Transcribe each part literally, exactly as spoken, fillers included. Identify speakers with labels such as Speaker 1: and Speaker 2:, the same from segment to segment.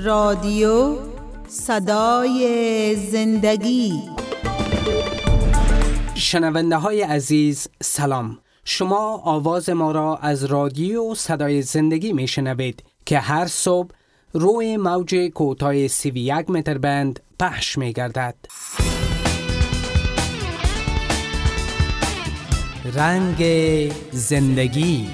Speaker 1: رادیو صدای زندگی.
Speaker 2: شنونده های عزیز سلام، شما آواز ما را از رادیو صدای زندگی می شنوید که هر صبح روی موج کوتاه سی و یک متر بند پخش می گردد. رنگ زندگی.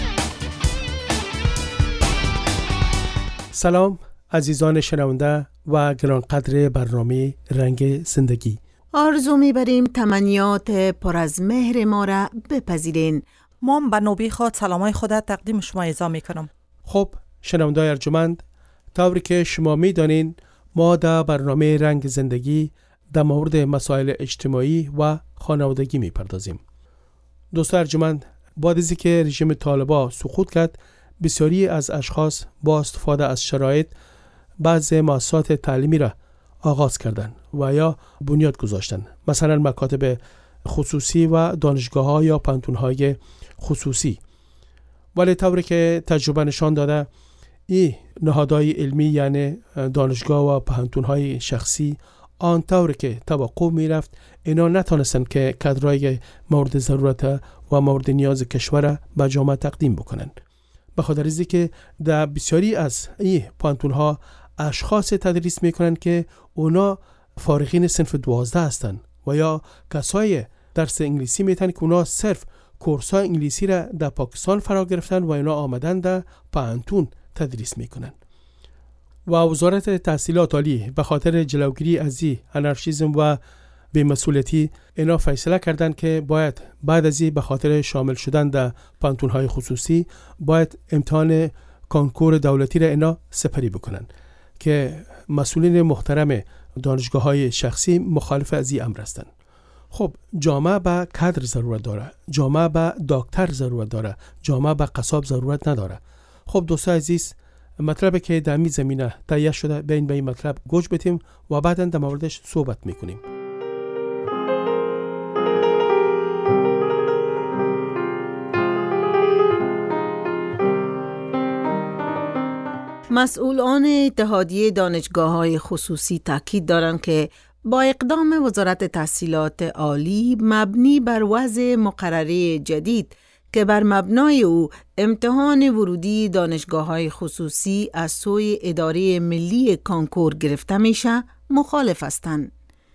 Speaker 3: سلام عزیزان شنونده و گرانقدر برنامه رنگ زندگی.
Speaker 1: آرزو می‌بریم تمنیات پر از مهر ما را بپذیرین.
Speaker 4: ما به نوبه خود سلامای خودت تقدیم شما ارائه می‌کنم.
Speaker 3: خب شنونده ارجمند، طوری که شما می‌دانین ما در برنامه رنگ زندگی در مورد مسائل اجتماعی و خانوادگی می‌پردازیم. دوستان ارجمند، بعد از اینکه رژیم طالبان سقوط کرد، بسیاری از اشخاص با استفاده از شرایط بعض مؤسسات تعلیمی را آغاز کردند و یا بنیاد گذاشتند، مثلا مکاتب خصوصی و دانشگاه‌ها یا پانتون‌های خصوصی. ولی طوری که تجربه نشان داده این نهادهای علمی یعنی دانشگاه و پانتون‌های شخصی آن طوری که توقع می‌رفت اینا نتونستند که کادرای مورد ضرورت و مورد نیاز کشور به جامعه تقدیم بکنند. به خاطر اینکه که در بسیاری از این پانتون‌ها اشخاص تدریس میکنند که اونا فارغین صنف دوازده هستند و یا کسای درس انگلیسی میتونن که اونا صرف کورسای انگلیسی را در پاکستان فرا گرفتن و اونا آمدن در پانتون تدریس میکنن. و وزارت تحصیلات عالی به خاطر جلوگیری از این انارشیسم و بی‌مسئولیتی اینا فیصله کردند که باید بعد از این به خاطر شامل شدن در پانتون‌های خصوصی باید امتحان کنکور دولتی را اینا سپری بکنن که مسئولین محترم دانشگاه‌های شخصی مخالف از این امر هستند. خب جامعه به کادر ضرورت داره، جامعه به دکتر ضرورت داره، جامعه به قصاب ضرورت نداره. خب دوستان عزیز، مطلبی که در این زمینه تهیه شده بین به این مطلب گوش بدیم و بعداً در موردش صحبت میکنیم.
Speaker 1: مسئولان اتحادیه دانشگاه‌های خصوصی تاکید دارند که با اقدام وزارت تحصیلات عالی مبنی بر وضع مقرره جدید که بر مبنای او امتحان ورودی دانشگاه‌های خصوصی از سوی اداره ملی کنکور گرفته میشه مخالف هستند.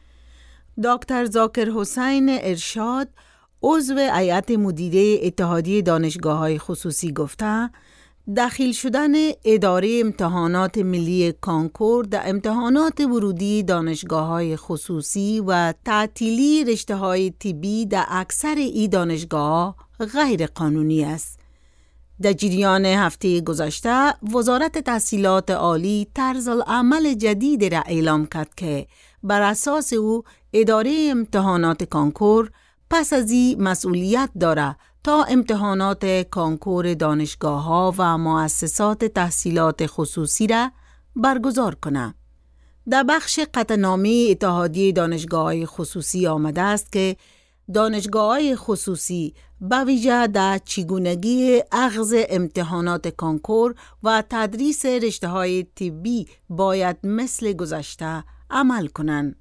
Speaker 1: دکتر ذاکر حسین ارشاد، عضو هیئت مدیره اتحادیه دانشگاه‌های خصوصی گفته داخل شدن اداره امتحانات ملی کنکور در امتحانات ورودی دانشگاه‌های خصوصی و تعطیلی رشته‌های طبی در اکثر این دانشگاه غیر قانونی است. در جریان هفته گذشته وزارت تحصیلات عالی طرز العمل جدید را اعلام کرد که بر اساس او اداره امتحانات کنکور پس از این مسئولیت دارد تا امتحانات کنکور دانشگاه‌ها و مؤسسات تحصیلات خصوصی را برگزار کنند. در بخش قطعنامه اتحادیه دانشگاه‌های خصوصی آمده است که دانشگاه‌های خصوصی به ویژه در چگونگی اخذ امتحانات کنکور و تدریس رشته‌های طبی باید مثل گذشته عمل کنند.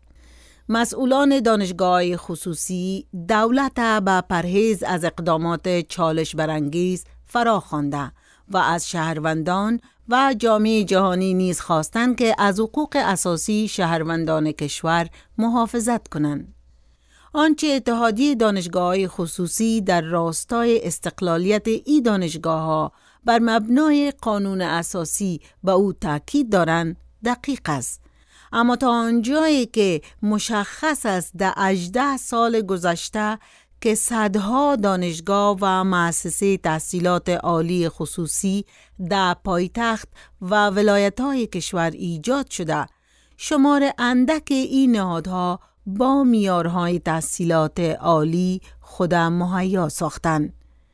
Speaker 1: مسئولان دانشگاه‌های خصوصی دولت به پرهیز از اقدامات چالش برانگیز فرا خوانده و از شهروندان و جامعه جهانی نیز خواستند که از حقوق اساسی شهروندان کشور محافظت کنند. آنچه اتحادیه دانشگاه‌های خصوصی در راستای استقلالیت این دانشگاه‌ها بر مبنای قانون اساسی به او تاکید دارند دقیق است. اما تا آنجایی که مشخص است در هجده سال گذشته که صدها دانشگاه و مؤسسه تحصیلات عالی خصوصی در پایتخت و ولایت‌های کشور ایجاد شده، شمار اندک این نهادها با معیارهای تحصیلات عالی خود مهیا ساختند.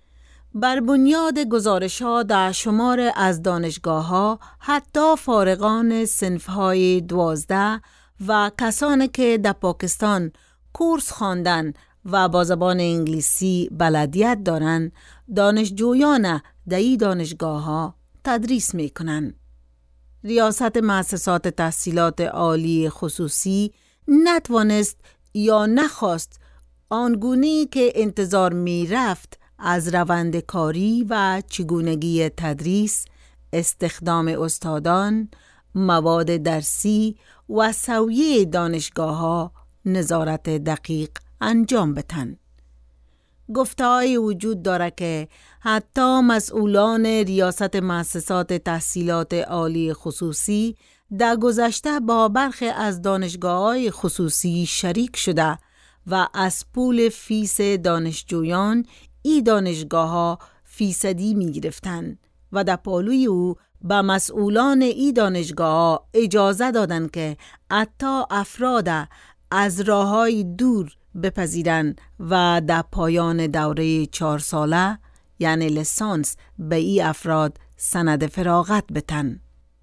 Speaker 1: بر بنیاد گزارش‌ها در شمار از دانشگاه‌ها حتی فارغان صنف‌های دوازده و کسانی که در پاکستان کورس خواندن و با زبان انگلیسی بلدیت دارند، دانشجویان در این دانشگاه‌ها تدریس می‌کنند. ریاست مؤسسات تحصیلات عالی خصوصی نتوانست یا نخواست آنگونه‌ای که انتظار می رفت از روند کاری و چگونگی تدریس، استخدام استادان، مواد درسی و سویه دانشگاه‌ها نظارت دقیق انجام بدهند. گفته‌های وجود دارد که حتی مسئولان ریاست مؤسسات تحصیلات عالی خصوصی در گذشته با برخی از دانشگاه‌های خصوصی شریک شده و از پول فیس دانشجویان ای دانشگاه‌ها فیصدی می‌گرفتند و در پالوی او به مسئولان ای دانشگاه‌ها اجازه دادند که حتی افراد از راه‌های دور بپذیرند و در پایان دوره چهار ساله یعنی لیسانس به ای افراد سند فراغت بدن.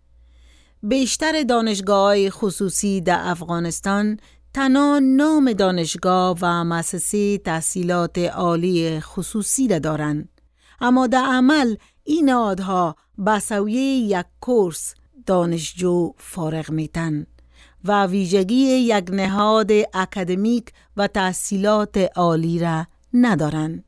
Speaker 1: بیشتر دانشگاه‌های خصوصی در افغانستان تنها نام دانشگاه و مؤسسه تحصیلات عالی خصوصی را دارند، اما در عمل این نهادها به سویه یک کورس دانشجو فارغ میتن و ویژگی یک نهاد اکادمیک و تحصیلات عالی را ندارند.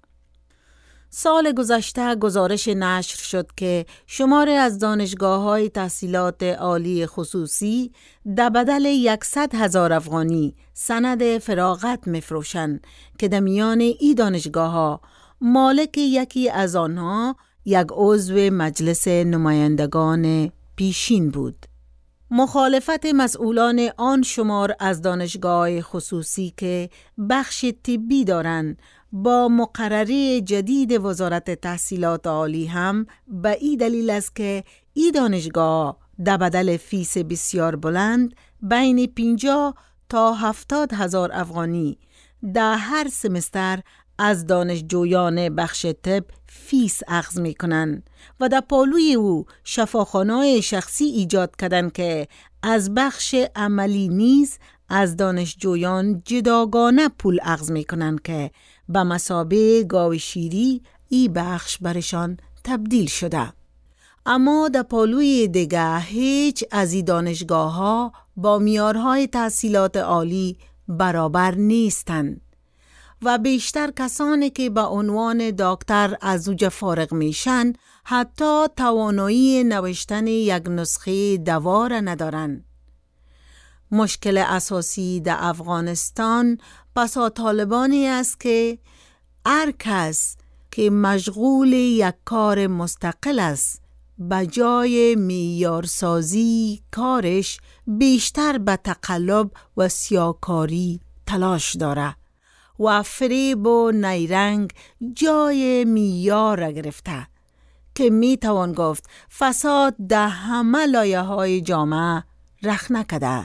Speaker 1: سال گذشته گزارش نشر شد که شماری از دانشگاه‌های تحصیلات عالی خصوصی در بدل صد هزار افغانی سند فراغت می‌فروشند که در میان این دانشگاه‌ها مالک یکی از آنها یک عضو مجلس نمایندگان پیشین بود. مخالفت مسئولان آن شمار از دانشگاه خصوصی که بخش طبی دارند با مقرره جدید وزارت تحصیلات عالی هم به این دلیل است که این دانشگاه در بدل فیس بسیار بلند بین پنجاه تا هفتاد هزار افغانی در هر سمستر از دانشجویان بخش طب فیس اخذ می کنند و در پالوی او شفاخانه‌های شخصی ایجاد کردند که از بخش عملی نیز از دانشجویان جداگانه پول اخذ می کنند که به مثابه گاو شیری ای بخش برشان تبدیل شده. اما در پالوی دیگه هیچ از این دانشگاه ها با معیارهای تحصیلات عالی برابر نیستند و بیشتر کسانی که به عنوان دکتر از اوج فارغ میشن حتی توانایی نوشتن یک نسخه دوا را ندارند. مشکل اساسی در افغانستان پسا طالبانی است که هر کس که مشغول یک کار مستقل است بجای معیارسازی کارش بیشتر به تقلب و سیاکاری تلاش داره و فریب و نیرنگ جای معیار را گرفته که می توان گفت فساد در همه لایه‌های جامعه رخ نکرده.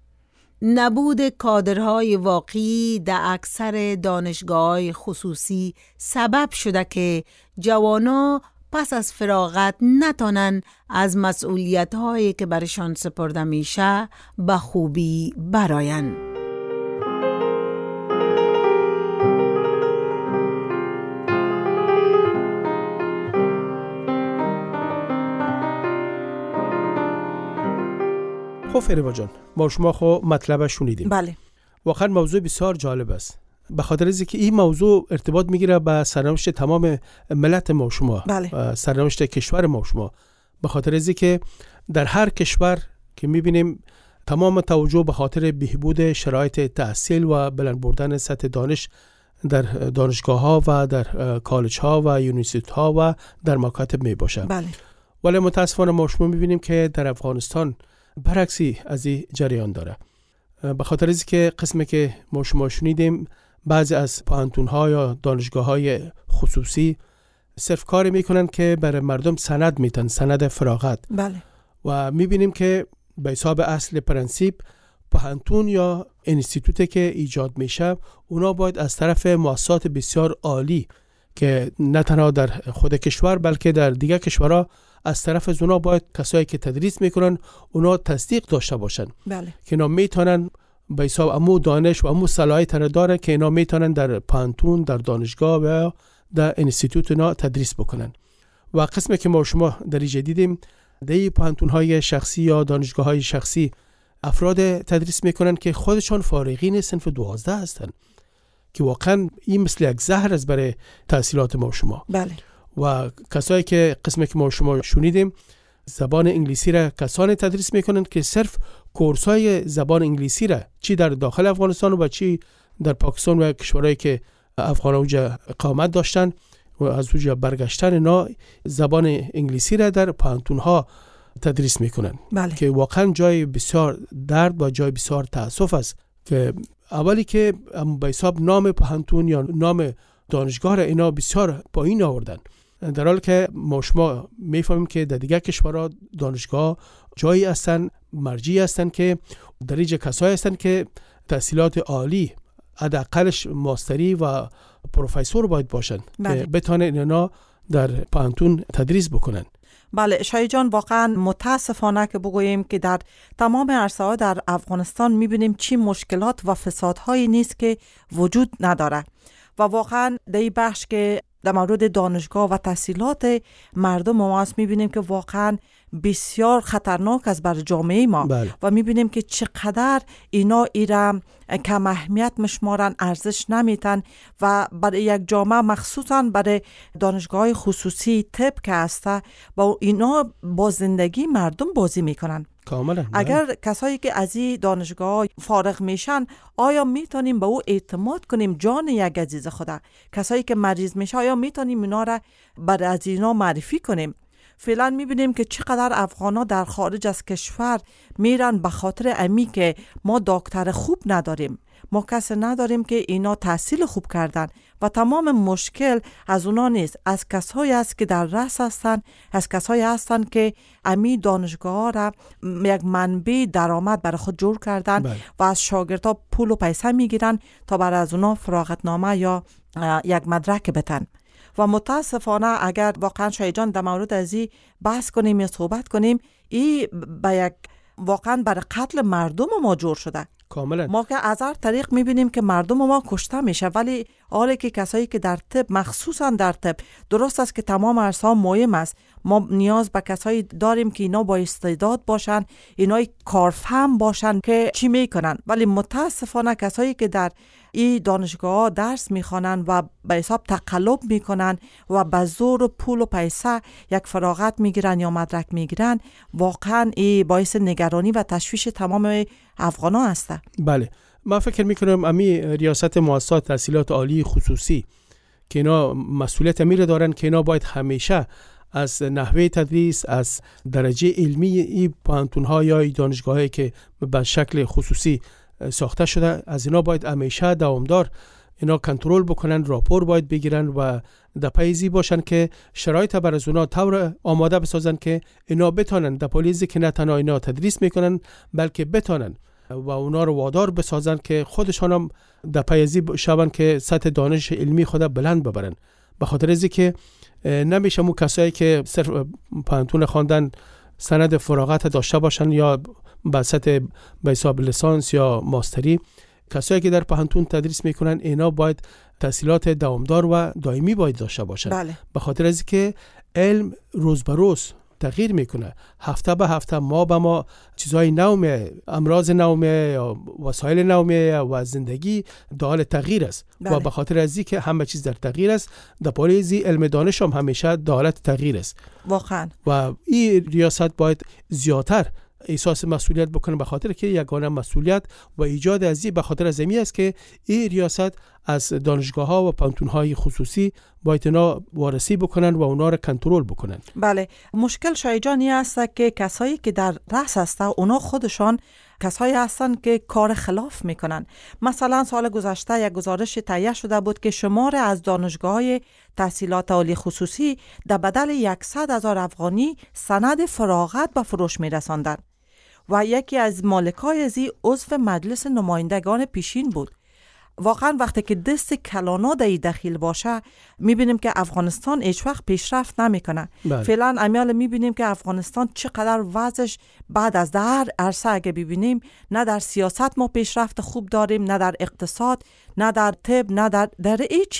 Speaker 1: نبود کادرهای واقعی در اکثر دانشگاه‌های خصوصی سبب شده که جوانا پس از فراغت نتانن از مسئولیت‌هایی که برشان سپرده میشه به خوبی برآیند.
Speaker 3: خب فریبا جان، ما شما خو مطلب شنیدیم.
Speaker 4: بله.
Speaker 3: واقعا موضوع بسیار جالب است. به خاطر از اینکه این موضوع ارتباط میگیره با سرنوشت تمام ملت ما شما.
Speaker 4: بله.
Speaker 3: سرنوشت کشور ما شما. به خاطر از اینکه در هر کشور که میبینیم تمام توجه به خاطر بهبود شرایط تحصیل و بلند بردن سطح دانش در دانشگاه ها و در کالج ها و یونیورسیته ها و در مکاتب می باشه.
Speaker 4: بله.
Speaker 3: ولی متاسفانه ما شما میبینیم که در افغانستان برعکسی از این جریان داره. به خاطر از که قسمی که ما شما شنیدیم بعضی از پوهنتون ها یا دانشگاه های خصوصی صرف کاری میکنن که برای مردم سند میتن، سند فراغت.
Speaker 4: بله.
Speaker 3: و میبینیم که به حساب اصل پرنسیپ پوهنتون یا انستیتوتی که ایجاد میشه اونا باید از طرف مؤسسات بسیار عالی که نه تنها در خود کشور بلکه در دیگر کشورها از طرف از اونا باید کسایی که تدریس میکنن اونا تصدیق داشته باشن.
Speaker 4: بله. که
Speaker 3: اینا میتونن به حساب امو دانش و امو صلاحیت داره که اینا میتونن در پوهنتون، در دانشگاه و در انستیتوت اینا تدریس بکنن. و قسمی که ما شما در اینجا دیدیم در پانتون‌های شخصی یا دانشگاه‌های شخصی افراد تدریس میکنن که خودشان فارغین صنف دوازده هستند که واقعا این مثل یک زهر است برای تحصیلات ما و شما.
Speaker 4: بله.
Speaker 3: و کسایی که قسمی که ما و شما شنیدیم زبان انگلیسی را کسانی تدریس میکنن که صرف کورسای زبان انگلیسی را چی در داخل افغانستان و چی در پاکستان و کشورهایی که افغان اوجا اقامت داشتن و از اوجا برگشتن اینا زبان انگلیسی را در پانتون‌ها تدریس میکنن.
Speaker 4: بله.
Speaker 3: که واقعا جای بسیار درد و جای بسیار تاسف است که اولی که به حساب نام پانتون یا نام دانشگاه را اینا بسیار پایین آوردن، در حالی که ما شما میفهمیم که در دیگر کشورها دانشگاه جایی هستن، مرجعی هستن که درجه کسایی هستن که تحصیلات عالی حداقلش ماستری و پروفسور باید باشن
Speaker 4: بله.
Speaker 3: که بتونن اینا در پانتون تدریس بکنن.
Speaker 4: بله شاید جان، واقعا متاسفانه که بگوییم که در تمام عرصه‌ها در افغانستان میبینیم چی مشکلات و فسادهایی نیست که وجود نداره و واقعا در این بخش که در مورد دانشگاه و تحصیلات مردم ما هست میبینیم که واقعا بسیار خطرناک است بر جامعه ما.
Speaker 3: بله.
Speaker 4: و میبینیم که چقدر اینا ایرا کم اهمیت مشمارن، ارزش نمیتن و برای یک جامعه مخصوصا برای دانشگاه خصوصی طب که هسته با اینا با زندگی مردم بازی میکنن.
Speaker 3: کاملا.
Speaker 4: اگر کسایی که از این دانشگاه فارغ میشن آیا میتونیم به او اعتماد کنیم جان یک عزیز خدا؟ کسایی که مریض میشه آیا میتونیم اینا را بر از اینا معرفی کنیم؟ فعلا میبینیم که چقدر افغانا در خارج از کشور میرن به خاطر امی که ما دکتر خوب نداریم، ما کسی نداریم که اینا تحصیل خوب کردن و تمام مشکل از اونا نیست، از کسایی است که در رأس هستن، از کسایی هستن که امی دانشگاه را یک منبع درآمد برای خود جور کردن. بله. و از شاگردها پول و پیسه میگیرن تا برای از اونا فراغتنامه یا یک مدرک بتن. و متاسفانه اگر واقعا شاید جان در مورد ازی بحث کنیم یا صحبت کنیم، این به یک واقعا برای قتل مردم ما جور شده.
Speaker 3: کاملا.
Speaker 4: ما که از هر طریق میبینیم که مردم ما کشته میشه، ولی حالی که کسایی که در طب، مخصوصا در طب، درست است که تمام عرصه‌ها مهم است، ما نیاز به کسایی داریم که اینا با استعداد باشن، اینا کارفهم باشن که چی میکنن، ولی متاسفانه کسایی که در این دانشگاه درس میخوانن و به حساب تقلب میکنن و به زور و پول و پیسه یک فراغت میگیرن یا مدرک میگیرن، واقعا این باعث نگرانی و تشویش تمام افغانا هسته.
Speaker 3: بله، من فکر میکنم امی ریاست مؤسسات تحصیلات عالی خصوصی که اینا مسئولیت امیر دارن که اینا باید همیشه از نحوه تدریس، از درجه علمی این پانتون‌ها یا این دانشگاهایی که به شکل خصوصی ساخته شده، از اینا باید همیشه دوامدار اینا کنترل بکنن، راپور باید بگیرن و در پایزی باشن که شرایط بر از اونا طور آماده بسازن که اینا بتونن در پالیزی که نه تنها اینا تدریس میکنن بلکه بتونن و اونا رو وادار بسازن که خودشان هم در پایزی شون که سطح دانش علمی خود بلند ببرن. به خاطر ازی که نمیشه مو کسایی که صرف پانتون خواندن سند فراغت داشته باشن یا به سطح به حساب لیسانس یا ماستری، کسایی که در پانتون تدریس میکنن اینا باید تحصیلات دوامدار و دائمی باید داشته باشن.
Speaker 4: بله.
Speaker 3: به خاطر از که علم روز به روز تغییر میکنه، هفته به هفته، ما به ما چیزای نو میه، امراض نو میه یا وسایل نو میه و زندگی در حال تغییر است. بله. و به خاطر از که همه چیز در تغییر است، در پالیزی علم دانش هم همیشه در حالت تغییر است
Speaker 4: واقعا. و
Speaker 3: این ریاست باید زیادتر احساس مسئولیت بکنه، به خاطر که یگانه مسئولیت و ایجاد از این به خاطر از این است که این ریاست از دانشگاه ها و پانتون های خصوصی باید اینا وارسی بکنن و اونا رو کنترل بکنن.
Speaker 4: بله، مشکل شایجانی است که کسایی که در رأس هستن اونا خودشان کسایی هستن که کار خلاف میکنن. مثلا سال گذشته یک گزارش تهیه شده بود که شمار از دانشگاه‌های تحصیلات عالی خصوصی در بدل صد هزار افغانی سند فراغت به فروش میرساندند و یکی از مالکای ازی عضو مجلس نمایندگان پیشین بود. واقعا وقتی که دست کلانا در داخل باشه میبینیم که افغانستان هیچ وقت پیشرفت نمیکنه. فعلا امیال میبینیم که افغانستان چقدر وضعش بعد از در عرصه اگه ببینیم، نه در سیاست ما پیشرفت خوب داریم، نه در اقتصاد، نه در طب، نه در در این چیز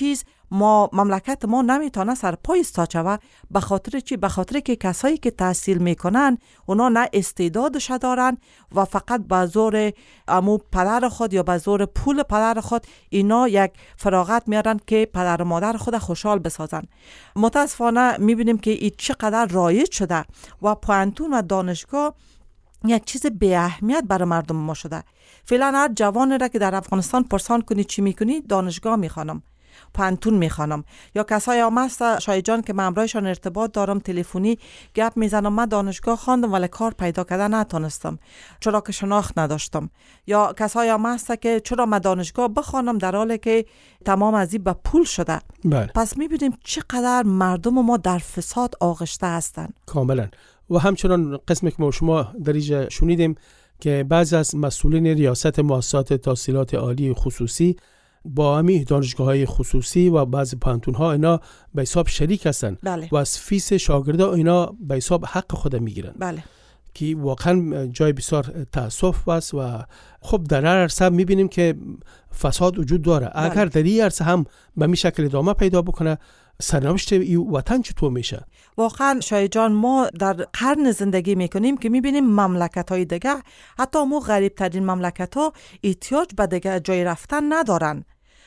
Speaker 4: ما مملکت ما نمیتونه سر پای استاچوه. به خاطر چی؟ به خاطر که کسایی که تحصیل میکنن اونا نه استعدادش دارن و فقط به زور امو پدر خود یا به زور پول پدر خود اینا یک فراغت میارن که پدر و مادر خود خوشحال بسازن. متاسفانه میبینیم که این چقدر رایج شده و پوهنتون و دانشگاه یک چیز بی اهمیت برای مردم ما شده. فعلا هر جوانی را که در افغانستان پرسان کنی چی میکنی، دانشگاه میخوانم، پوهنتون میخوانم. یا کسایی هم هست شاید جان که من امرایشان ارتباط دارم، تلفنی گپ میزنم من دانشگاه خواندم ولی کار پیدا کردن نتونستم چرا که شناخت نداشتم. یا کسایی هم هست که چرا من دانشگاه بخوانم در حالی که تمام از این به پول شده.
Speaker 3: بله.
Speaker 4: پس میبینیم چقدر مردم ما در فساد آغشته هستند.
Speaker 3: کاملا. و همچنان قسمی که ما شما در اینجا شنیدیم که بعضی از مسئولین ریاست مؤسسات تحصیلات عالی خصوصی با همی دانشگاه‌های خصوصی و بعضی پوهنتون‌ها اینا به حساب شریک هستن.
Speaker 4: بله.
Speaker 3: و از فیس شاگردا اینا به حساب حق خود میگیرن.
Speaker 4: بله.
Speaker 3: که واقعا جای بسیار تأسف است و خب در هر عرصه میبینیم که فساد وجود داره.
Speaker 4: بله.
Speaker 3: اگر در این عرصه هم به این شکل ادامه پیدا بکنه سرنوشت این وطن چطور میشه؟
Speaker 4: واقعا شاید جان ما در قرن زندگی میکنیم که میبینیم مملکت های دیگه، حتی مو غریب ترین مملکت ها احتیاج به دیگه جای رفتن ندارن.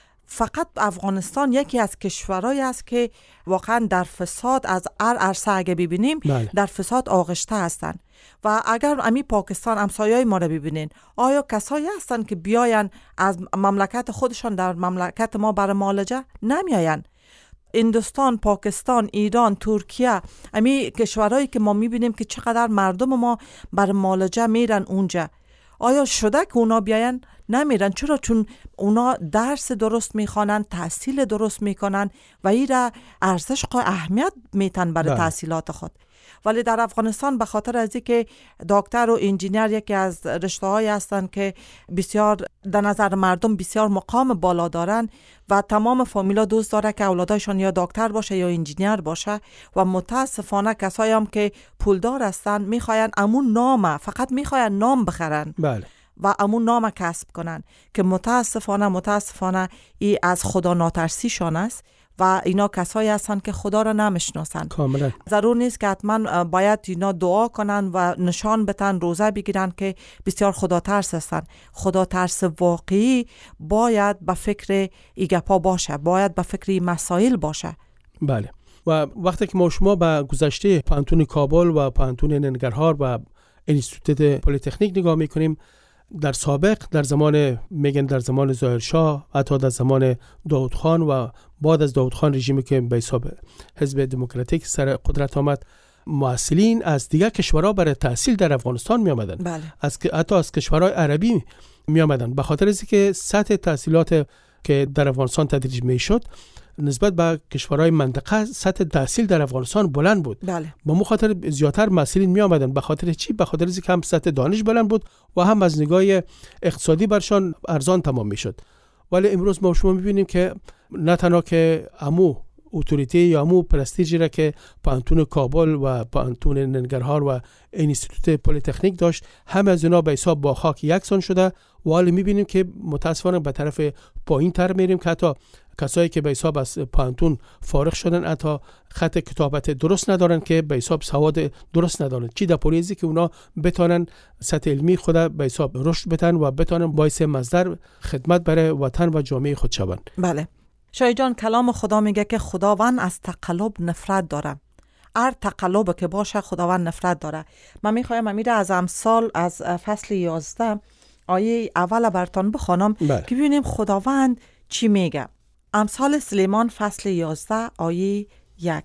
Speaker 4: فقط افغانستان یکی از کشورهایی است که واقعا در فساد از هر عرصه اگه ببینیم
Speaker 3: بله.
Speaker 4: در فساد آغشته هستن. و اگر امی پاکستان همسایه‌های ما رو ببینین، آیا کسایی هستن که بیاین از مملکت خودشان در مملکت ما برای معالجه؟ نمیاین. هندوستان، پاکستان، ایران، ترکیه، امی کشورهایی که ما میبینیم که چقدر مردم ما بر معالجه میرن اونجا، آیا شده که اونا بیاین؟ نمیرن. چرا؟ چون اونا درس درست میخوانن، تحصیل درست میکنن و ایره ارزش و اهمیت میتن برای تحصیلات خود. ولی در افغانستان به خاطر از اینکه دکتر و انجینیر یکی از رشته‌هایی هستند که بسیار در نظر مردم بسیار مقام بالا دارن و تمام فامیلا دوست داره که اولادایشان یا دکتر باشه یا انجینیر باشه و متاسفانه کسایی هم که پولدار هستن میخواین امون نام، فقط میخواین نام بخرن.
Speaker 3: بله.
Speaker 4: و امون نام کسب کنن که متاسفانه متاسفانه ای از خدا ناترسیشان است و اینا کسایی هستن که خدا را نمیشناسن.
Speaker 3: کاملا.
Speaker 4: ضرور نیست که حتما باید اینا دعا کنن و نشان بتن، روزه بگیرن که بسیار خدا ترس هستن. خدا ترس واقعی باید به فکر ایگپا باشه، باید به فکر ای مسائل باشه.
Speaker 3: بله. و وقتی که ما شما به گذشته پوهنتون کابل و پوهنتون ننگرهار و انستیتوت پلی‌تکنیک نگاه میکنیم، در سابق در زمان میگن در زمان ظاهرشاه، حتی در زمان داود خان و بعد از داود خان رژیمی که به حساب حزب دموکراتیک سر قدرت آمد، محصلین از دیگر کشورها برای تحصیل در افغانستان می آمدن.
Speaker 4: بله.
Speaker 3: از حتی از کشورهای عربی می آمدن به خاطر اینکه سطح تحصیلات که در افغانستان تدریج می شد نسبت به کشورهای منطقه سطح تحصیل در افغانستان بلند بود.
Speaker 4: بله.
Speaker 3: با مو خاطر زیادتر محصلین می آمدن. به خاطر چی؟ به خاطر اینکه هم سطح دانش بلند بود و هم از نگاه اقتصادی برشان ارزان تمام می شد. ولی امروز ما شما می بینیم که نه تنها که امو اتوریته یا امو پرستیجی را که پوهنتون کابل و پوهنتون ننگرهار و انستیتوت پلی‌تکنیک داشت، همه از اینا به حساب با خاک یکسان شده و حالا می بینیم که متاسفانه به طرف پایین تر میریم که حتی کسایی که به حساب از پوهنتون فارغ شدن حتی خط کتابت درست ندارن که به حساب سواد درست ندارن. چی در پولیزی که اونا بتونن سطح علمی خود به حساب رشد بدن و بتونن باعث مصدر خدمت برای وطن و جامعه خود شوند.
Speaker 4: بله. شاید جان کلام خدا میگه که خداوند از تقلب نفرت داره. هر تقلب که باشه خداوند نفرت داره. من میخوایم امیره از امثال از فصل یازده آیه اول براتون بخوانم که ببینیم خداوند چی میگه. امثال سلیمان فصل یازده آیه یک.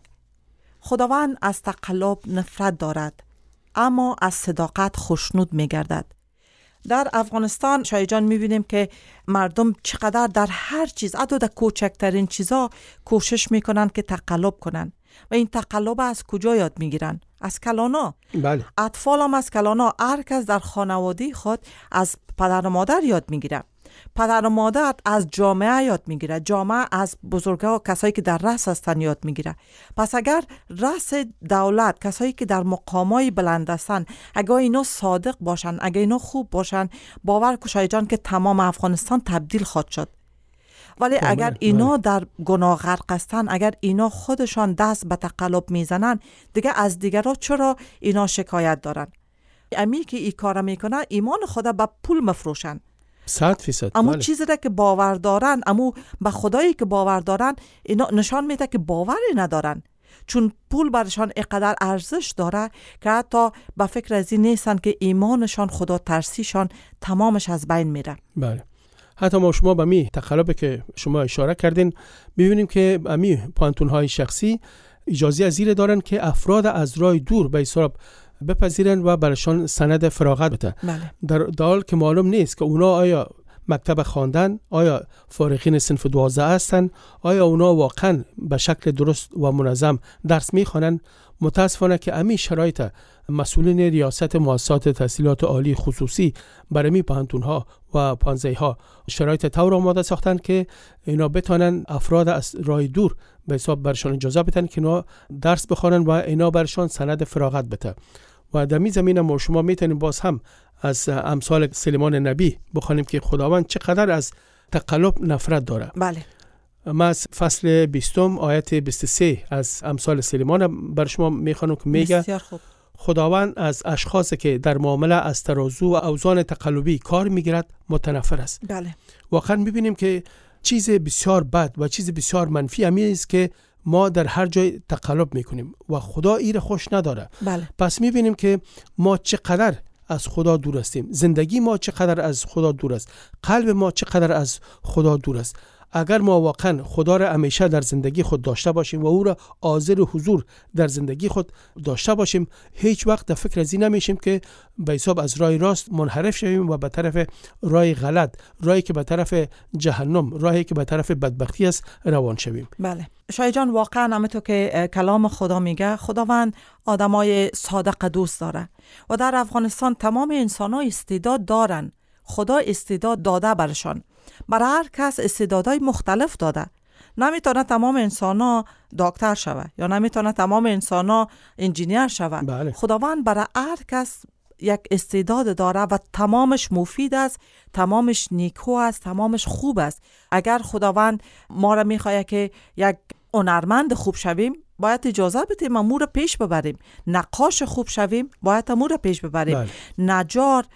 Speaker 4: خداوند از تقلب نفرت دارد اما از صداقت خوشنود میگردد. در افغانستان شاید جان میبینیم که مردم چقدر در هر چیز، حتی در کوچکترین چیزا کوشش میکنن که تقلب کنن و این تقلب از کجا یاد میگیرن؟ از کلانا.
Speaker 3: بله.
Speaker 4: اطفال هم از کلانا. هر کس در خانواده خود از پدر و مادر یاد میگیره. پدر و مادر از جامعه یاد میگیره. جامعه از بزرگا و کسایی که در رأس هستن یاد میگیره. پس اگر رأس دولت، کسایی که در مقامای بلند هستن، اگر اینا صادق باشن، اگر اینا خوب باشن، باور کن شاید جان که تمام افغانستان تبدیل خواهد شد. ولی
Speaker 3: بله،
Speaker 4: اگر
Speaker 3: بله.
Speaker 4: اینا در گناه غرق هستن، اگر اینا خودشان دست به تقلب میزنن، دیگه از دیگرها چرا اینا شکایت دارن؟ امی که ای کار میکنه ایمان خدا به پول مفروشن.
Speaker 3: صد فیصد.
Speaker 4: امو
Speaker 3: بله.
Speaker 4: چیزی را که باور دارن، امو به خدایی که باور دارن، اینا نشان میده که باوری ندارن، چون پول برشان اینقدر ارزش داره که حتی به فکر از این نیستن که ایمانشان، خدا ترسیشان تمامش از بین میره.
Speaker 3: بله. حتی ما شما به می تقلبی که شما اشاره کردین ببینیم که می پانتون های شخصی اجازه از زیر دارن که افراد از راه دور به حساب بپذیرن و برشان سند فراغت بده.
Speaker 4: بله.
Speaker 3: در حالی که معلوم نیست که اونا آیا مکتب خواندن، آیا فارغین صنف دوازده هستن، آیا اونا واقعا به شکل درست و منظم درس میخوانن. متاسفانه که امی شرایط مسئولین ریاست مؤسسات تحصیلات عالی خصوصی برای می پانتون ها و پانزه ها شرایط طور آماده ساختن که اینا بتونن افراد از راه دور به حساب برشان اجازه بدن که اینا درس بخوانن و اینا برشان سند فراغت بده. و در می زمین ما شما میتونیم باز هم از امثال سلیمان نبی بخوانیم که خداوند چقدر از تقلب نفرت داره.
Speaker 4: بله.
Speaker 3: ما از فصل بیستم آیت بیست و سه از امثال سلیمان بر شما میخوانم که میگه
Speaker 4: بسیار خوب.
Speaker 3: خداوند از اشخاصی که در معامله از ترازو و اوزان تقلبی کار میگیرد متنفر است.
Speaker 4: بله.
Speaker 3: واقعا میبینیم که چیز بسیار بد و چیز بسیار منفی همی است که ما در هر جای تقلب میکنیم و خدا ایره خوش نداره.
Speaker 4: بله.
Speaker 3: پس میبینیم که ما چقدر از خدا دور هستیم، زندگی ما چقدر از خدا دور است، قلب ما چقدر از خدا دور است. اگر ما واقعا خدا را همیشه در زندگی خود داشته باشیم و او را حاضر و حضور در زندگی خود داشته باشیم، هیچ وقت در فکر از این نمیشیم که به حساب از راه راست منحرف شویم و به طرف راه غلط، راهی که به طرف جهنم، راهی که به طرف بدبختی است روان شویم.
Speaker 4: بله. شای جان، واقعا همونطور که کلام خدا میگه، خداوند آدمای صادق دوست داره و در افغانستان تمام انسان‌ها استعداد دارن. خدا استعداد داده برشان. برای هر کس استعدادهای مختلف داده. نمیتونه تمام انسان‌ها دکتر شوه یا نمیتونه تمام انسان‌ها انجینیر شوه.
Speaker 3: بله.
Speaker 4: خداوند برای هر کس یک استعداد داره و تمامش مفید است، تمامش نیکو است، تمامش خوب است. اگر خداوند ما را میخواه که یک هنرمند خوب شویم، باید اجازه بدیم امور را پیش ببریم. نقاش خوب شویم، باید امور را پیش ببریم.
Speaker 3: بله.
Speaker 4: نجار،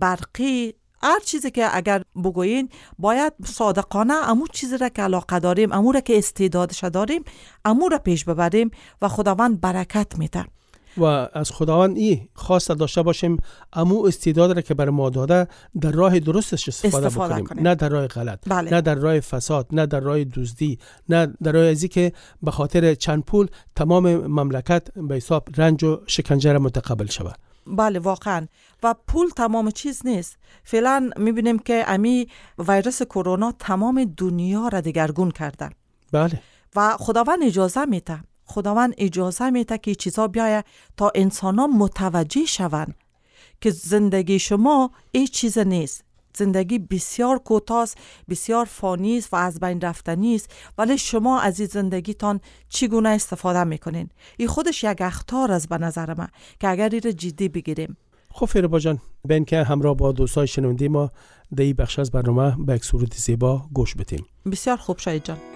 Speaker 4: برقی، هر چیزی که اگر بگویین باید صادقانه امو چیزی را که علاقه داریم، امو را که استعدادش داریم، امو را پیش ببریم و خداوند برکت میده.
Speaker 3: و از خداوند این خواست داشته باشیم امو استعداد را که بر ما داده در راه درستش استفاده,
Speaker 4: استفاده
Speaker 3: بکنیم.
Speaker 4: کنیم.
Speaker 3: نه در راه غلط.
Speaker 4: بله.
Speaker 3: نه در راه فساد، نه در راه دزدی، نه در راه ازی که به خاطر چند پول تمام مملکت به حساب رنج و شکنجه را متقبل شود.
Speaker 4: بله واقعا. و پول تمام چیز نیست. فعلا میبینیم که امی ویروس کرونا تمام دنیا را دگرگون کرده.
Speaker 3: بله.
Speaker 4: و خداوند اجازه میده. خداوند اجازه میده که چیزا بیایه تا انسان‌ها متوجه شوند که زندگی شما این چیز نیست. زندگی بسیار کوتاه، بسیار فانی است و از بین رفتنی است، ولی شما از این زندگیتان چگونه استفاده میکنین؟ این خودش یک اخطار است به نظر من که اگر این را جدی بگیریم.
Speaker 3: خب فیروبا جان، بین که همراه با دوستای شنونده ما در این بخش از برنامه به یک صورت زیبا گوش بدیم.
Speaker 4: بسیار خوب شاید جان.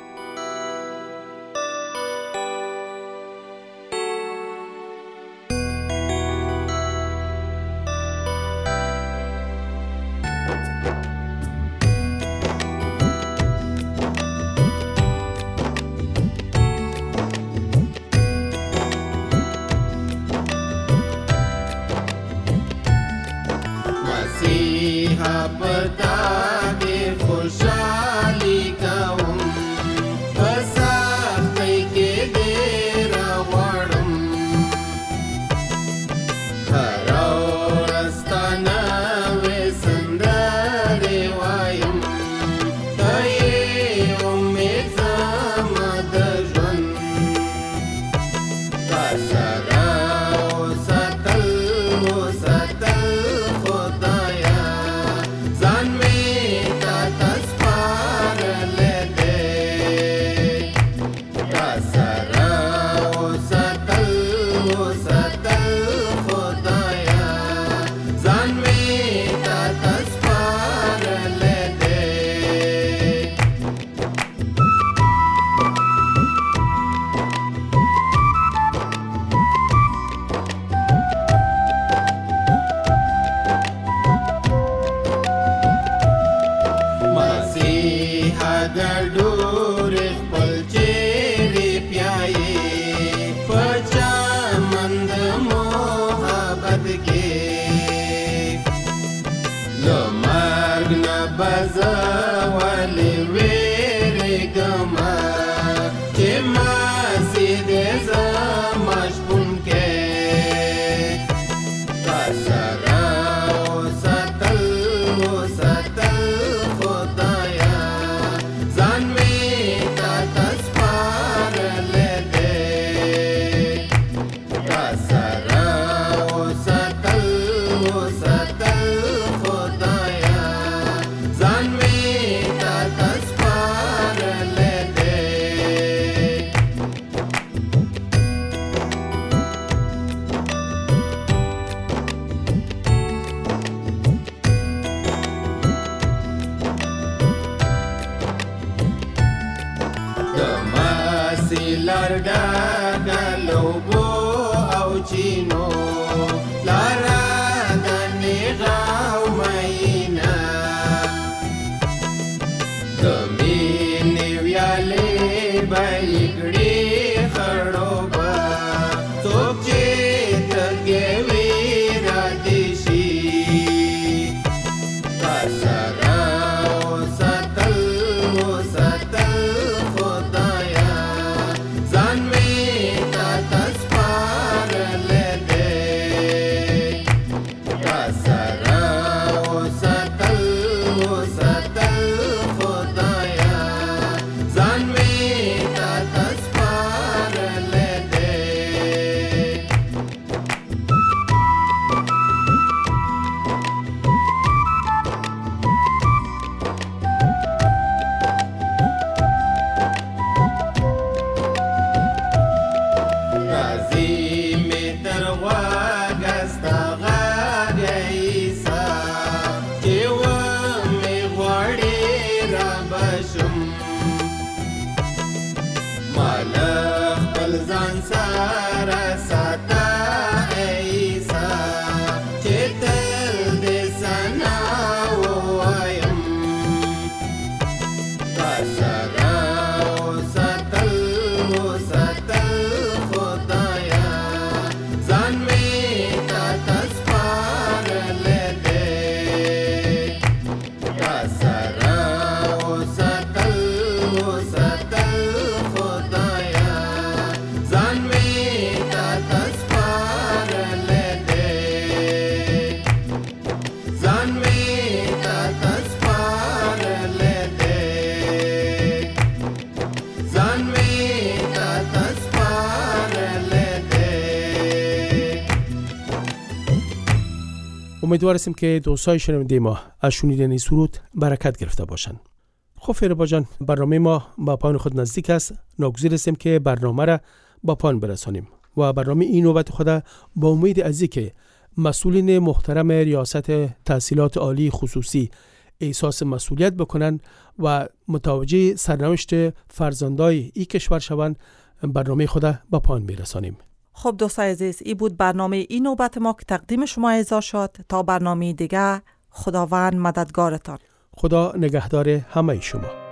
Speaker 3: امیدواریم که دوستای شنونده ما از شنیدن این سرود برکت گرفته باشند. خب فیروبا جان، برنامه ما با پایان خود نزدیک است. ناگزیر هستیم که برنامه را با پایان برسانیم و برنامه این نوبت خود با امید از اینکه مسئولین محترم ریاست تحصیلات عالی خصوصی احساس مسئولیت بکنن و متوجه سرنوشت فرزندای این کشور شوند، برنامه خود با پایان برسانیم.
Speaker 4: خب دوستای عزیز، این بود برنامه این نوبت ما که تقدیم شما اعزا شد. تا برنامه دیگه، خداوند مددگارتان.
Speaker 3: خدا نگهدار همه شما.